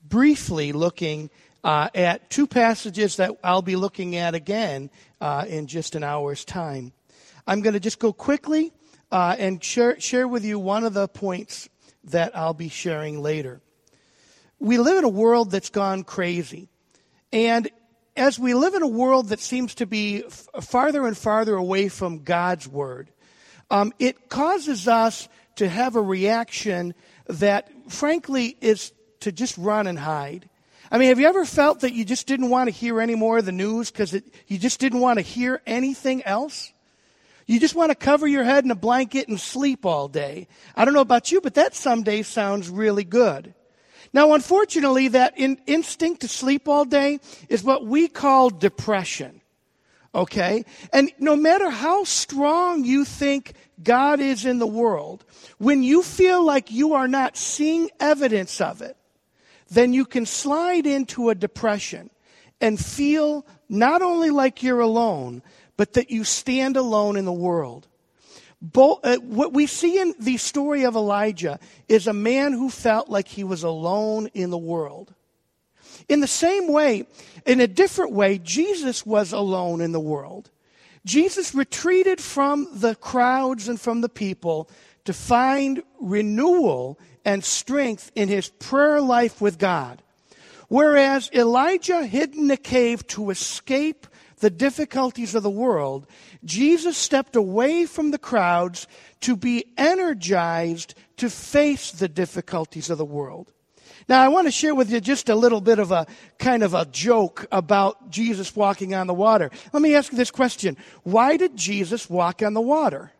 briefly looking at two passages that I'll be looking at again in just an hour's time. I'm going to just go quickly and share with you one of the points that I'll be sharing later. We live in a world that's gone crazy. And as we live in a world that seems to be farther and farther away from God's Word, it causes us to have a reaction that, frankly, is to just run and hide. I mean, have you ever felt that you just didn't want to hear any more of the news because you just didn't want to hear anything else? You just want to cover your head in a blanket and sleep all day. I don't know about you, but that some days sounds really good. Now, unfortunately, that instinct to sleep all day is what we call depression, okay? And no matter how strong you think God is in the world, when you feel like you are not seeing evidence of it, then you can slide into a depression and feel not only like you're alone, but that you stand alone in the world. What we see in the story of Elijah is a man who felt like he was alone in the world. In the same way, in a different way, Jesus was alone in the world. Jesus retreated from the crowds and from the people to find renewal and strength in his prayer life with God. Whereas Elijah hid in a cave to escape the difficulties of the world, Jesus stepped away from the crowds to be energized to face the difficulties of the world. Now, I want to share with you just a little bit of a kind of a joke about Jesus walking on the water. Let me ask you this question. Why did Jesus walk on the water?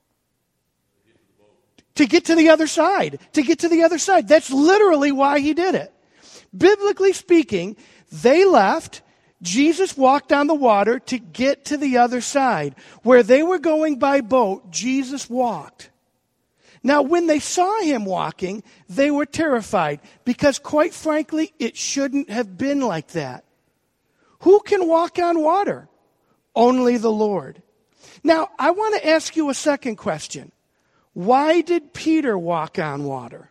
To get to the other side. To get to the other side. That's literally why he did it. Biblically speaking, they left. Jesus walked on the water to get to the other side. Where they were going by boat, Jesus walked. Now, when they saw him walking, they were terrified because, quite frankly, it shouldn't have been like that. Who can walk on water? Only the Lord. Now, I want to ask you a second question. Why did Peter walk on water?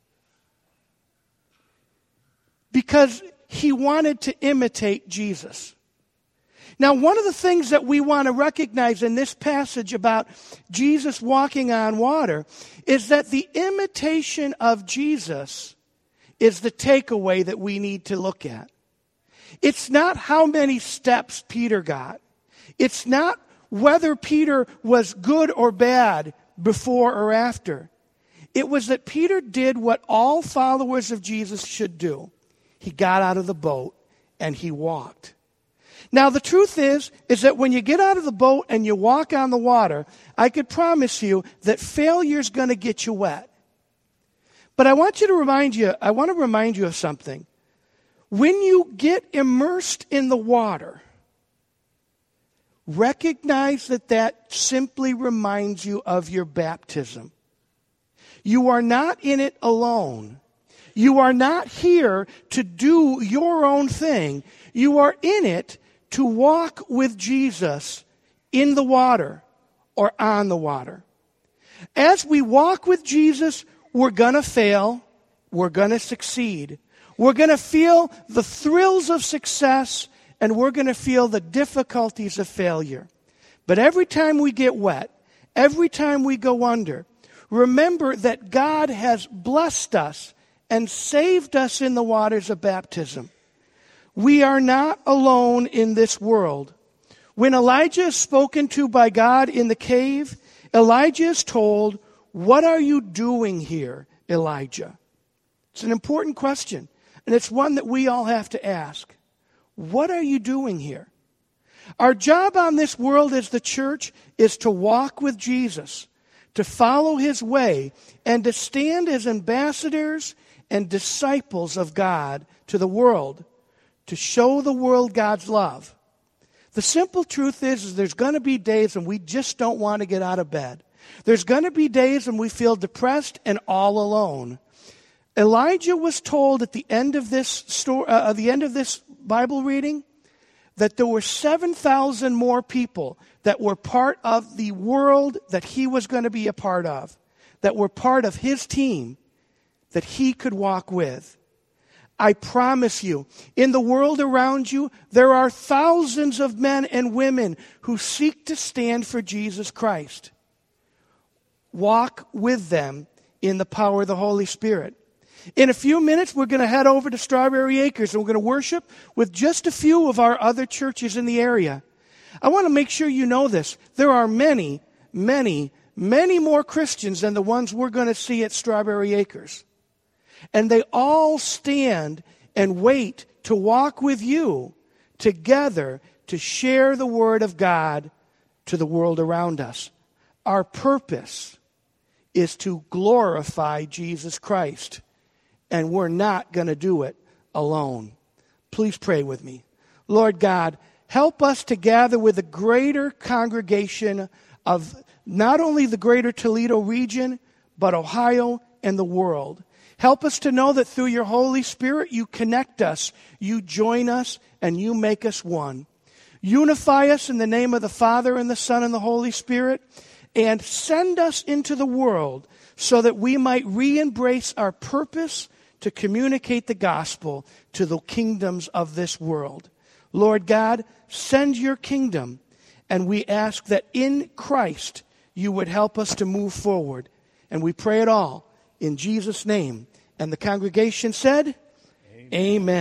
Because he wanted to imitate Jesus. Now, one of the things that we want to recognize in this passage about Jesus walking on water is that the imitation of Jesus is the takeaway that we need to look at. It's not how many steps Peter got. It's not whether Peter was good or bad before or after. It was that Peter did what all followers of Jesus should do. He got out of the boat and he walked. Now, the truth is that when you get out of the boat and you walk on the water, I could promise you that failure's going to get you wet. But I want to remind you of something. When you get immersed in the water, recognize that simply reminds you of your baptism. You are not in it alone. You are not here to do your own thing. You are in it to walk with Jesus in the water or on the water. As we walk with Jesus, we're going to fail. We're going to succeed. We're going to feel the thrills of success, and we're going to feel the difficulties of failure. But every time we get wet, every time we go under, remember that God has blessed us and saved us in the waters of baptism. We are not alone in this world. When Elijah is spoken to by God in the cave, Elijah is told, "What are you doing here, Elijah?" It's an important question, and it's one that we all have to ask. What are you doing here? Our job on this world as the church is to walk with Jesus, to follow his way, and to stand as ambassadors and disciples of God to the world, to show the world God's love. The simple truth is there's going to be days when we just don't want to get out of bed. There's going to be days when we feel depressed and all alone. Elijah was told at the end of this Bible reading that there were 7,000 more people that were part of the world that he was going to be a part of, that were part of his team that he could walk with. I promise you, in the world around you, there are thousands of men and women who seek to stand for Jesus Christ. Walk with them in the power of the Holy Spirit. In a few minutes, we're going to head over to Strawberry Acres, and we're going to worship with just a few of our other churches in the area. I want to make sure you know this. There are many, many, many more Christians than the ones we're going to see at Strawberry Acres. And they all stand and wait to walk with you together to share the Word of God to the world around us. Our purpose is to glorify Jesus Christ, and we're not going to do it alone. Please pray with me. Lord God, help us to gather with a greater congregation of not only the greater Toledo region, but Ohio and the world. Help us to know that through your Holy Spirit, you connect us, you join us, and you make us one. Unify us in the name of the Father and the Son and the Holy Spirit, and send us into the world so that we might re-embrace our purpose to communicate the gospel to the kingdoms of this world. Lord God, send your kingdom, and we ask that in Christ you would help us to move forward. And we pray it all in Jesus' name. And the congregation said, Amen. Amen.